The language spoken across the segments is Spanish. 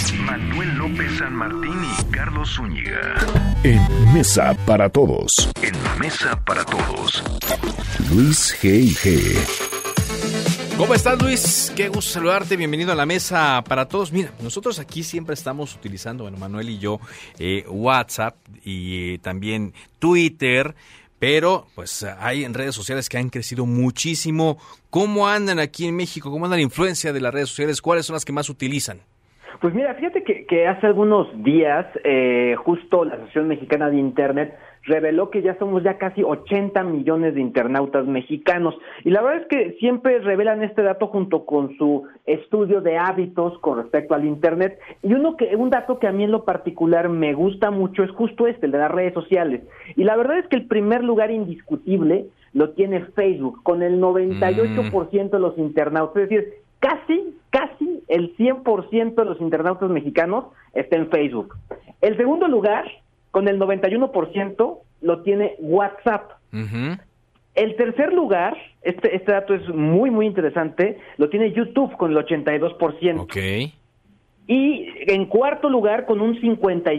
Manuel López San Martín y Carlos Zúñiga. En Mesa para Todos. En Mesa para Todos. Luis G.I.G. ¿Cómo estás, Luis? Qué gusto saludarte. Bienvenido a la Mesa para Todos. Mira, nosotros aquí siempre estamos utilizando, bueno, Manuel y yo, WhatsApp y también Twitter, pero pues hay en redes sociales que han crecido muchísimo. ¿Cómo andan aquí en México? ¿Cómo anda la influencia de las redes sociales? ¿Cuáles son las que más utilizan? Pues mira, fíjate que hace algunos días, justo la Asociación Mexicana de Internet reveló que ya somos casi 80 millones de internautas mexicanos. Y la verdad es que siempre revelan este dato junto con su estudio de hábitos con respecto al Internet. Y un dato que a mí en lo particular me gusta mucho es justo el de las redes sociales. Y la verdad es que el primer lugar indiscutible lo tiene Facebook, con el 98% de los internautas. Es decir, casi el 100% de los internautas mexicanos está en Facebook. El segundo lugar, con el 91%, lo tiene WhatsApp. Uh-huh. El tercer lugar, este dato es muy, muy interesante, lo tiene YouTube con el 82%. Okay. Y en cuarto lugar, con un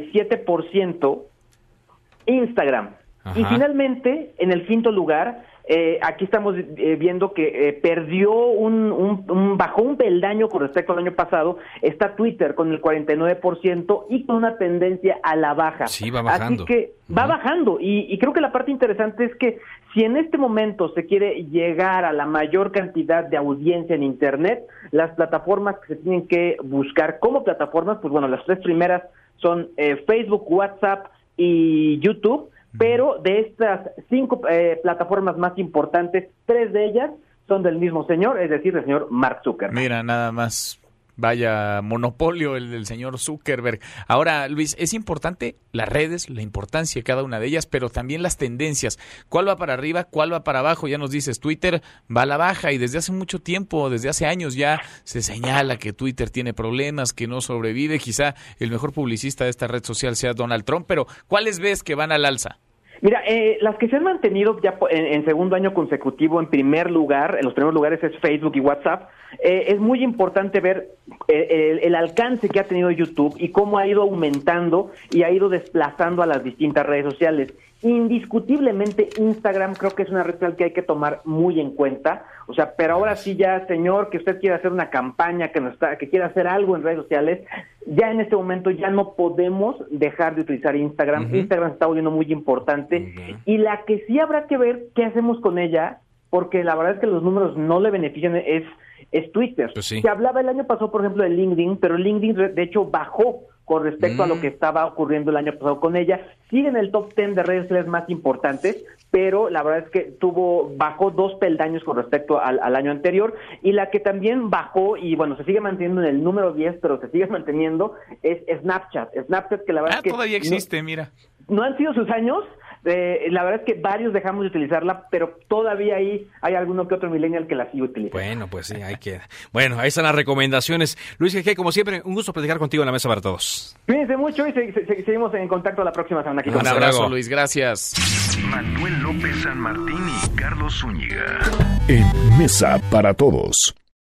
57%, Instagram. Ajá. Y finalmente, en el quinto lugar, aquí estamos viendo que bajó un peldaño con respecto al año pasado, está Twitter con el 49% y con una tendencia a la baja. Sí, va bajando. Así que va bajando y creo que la parte interesante es que si en este momento se quiere llegar a la mayor cantidad de audiencia en Internet, las plataformas que se tienen que buscar como plataformas, pues bueno, las tres primeras son Facebook, WhatsApp y YouTube. Pero de estas 5 plataformas más importantes, 3 de ellas son del mismo señor, es decir, del señor Mark Zuckerberg. Mira, nada más, vaya monopolio el del señor Zuckerberg. Ahora, Luis, es importante las redes, la importancia de cada una de ellas, pero también las tendencias. ¿Cuál va para arriba? ¿Cuál va para abajo? Ya nos dices, Twitter va a la baja y desde hace mucho tiempo, desde hace años ya se señala que Twitter tiene problemas, que no sobrevive. Quizá el mejor publicista de esta red social sea Donald Trump, pero ¿cuáles ves que van al alza? Mira, las que se han mantenido ya en segundo año consecutivo en primer lugar, en los primeros lugares es Facebook y WhatsApp. Es muy importante ver el alcance que ha tenido YouTube y cómo ha ido aumentando y ha ido desplazando a las distintas redes sociales. Indiscutiblemente Instagram creo que es una red social que hay que tomar muy en cuenta, o sea, pero ahora sí ya, señor, que usted quiere hacer una campaña, que quiere hacer algo en redes sociales, ya en este momento ya no podemos dejar de utilizar Instagram. Uh-huh. Instagram se está volviendo muy importante. Uh-huh. Y la que sí habrá que ver qué hacemos con ella, porque la verdad es que los números no le benefician, es Twitter. Pues sí. Se hablaba el año pasado, por ejemplo, de LinkedIn, pero LinkedIn de hecho bajó con respecto a lo que estaba ocurriendo el año pasado con ella. Sigue en el top 10 de redes sociales más importantes, pero la verdad es que bajó 2 peldaños con respecto al año anterior, y la que también bajó, y bueno, se sigue manteniendo en el número 10, pero se sigue manteniendo, es Snapchat. Snapchat, que la verdad es que todavía existe, mira. No han sido sus años. La verdad es que varios dejamos de utilizarla, pero todavía ahí hay alguno que otro millennial que la sigue utilizando. Bueno, pues sí, ahí queda. Bueno, ahí están las recomendaciones. Luis G.G., como siempre, un gusto platicar contigo en la Mesa para Todos. Cuídense mucho y seguimos en contacto la próxima semana. Aquí un abrazo, Luis, gracias. Manuel López San Martín y Carlos Zúñiga. En Mesa para Todos.